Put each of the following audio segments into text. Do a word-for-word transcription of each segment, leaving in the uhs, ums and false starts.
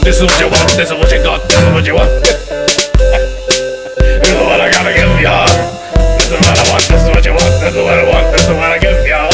This is what you want, this is what you got, this is what you want. This is what I gotta give ya. This is what I want, this is what you want, this is what I want, this is what I give ya.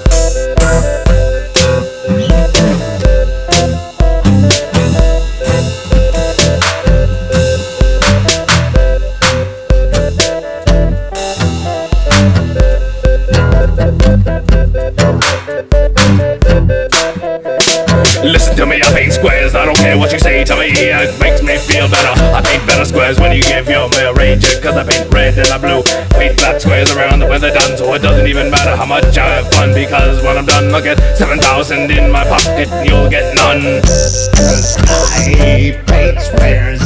Listen to me, I paint squares, I don't care what you say to me. It makes me feel better. I paint better squares when you give your mail rage. Cause I paint red and I blue. Paint black squares around when they're done. So it doesn't even matter how much I have fun. Because when I'm done I'll get seven thousand in my pocket and you'll get none. I paint squares.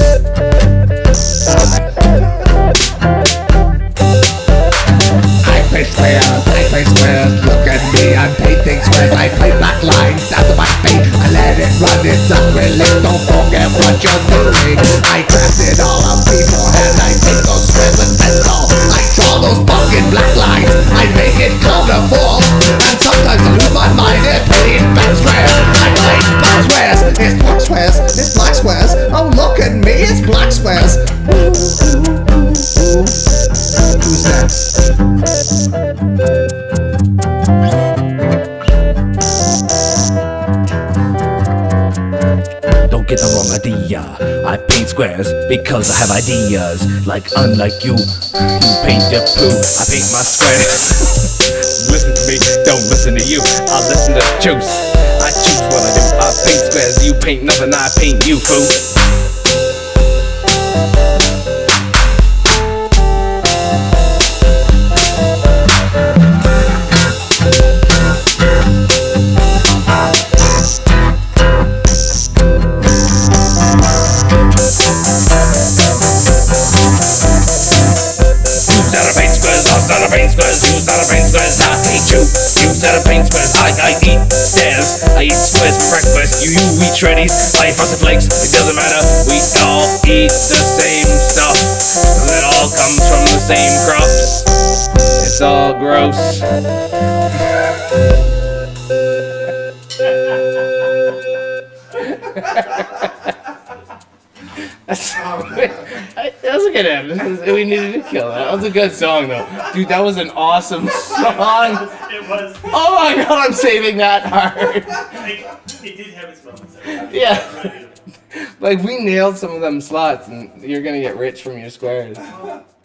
I paint squares, I paint squares. Look at me, I'm painting squares. I paint black lines after my paint. I let it run, it's acrylic. Don't forget what you're doing. I crafted all of beforehand. I paint those squares with pencil. I draw those fucking black lines. I make it colorful. And sometimes I lose my mind and paint black squares. I paint black squares. It's black squares. It's black squares. Oh, look at me, it's black squares. Ooh, ooh, ooh, ooh. Who's that? Don't get the wrong idea. I paint squares because I have ideas. Like unlike you, you paint your poo. I paint my squares. Listen to me, don't listen to you. I listen to juice. I choose what I do. I paint squares, you paint nothing. I paint you, fool. That I paint squares, you that I paint squares, I hate you. You that I paint squares, I, I eat stairs. I eat squares for breakfast, you, you eat shreddies. I eat frosted flakes, it doesn't matter. We all eat the same stuff. Cause it all comes from the same crops. It's all gross. That's, that was a good end. We needed to kill that. That was a good song, though. Dude, that was an awesome song. It was. Oh my god, I'm saving that hard. Like, it did have its moments. Yeah. Like, we nailed some of them slots, and you're gonna get rich from your squares.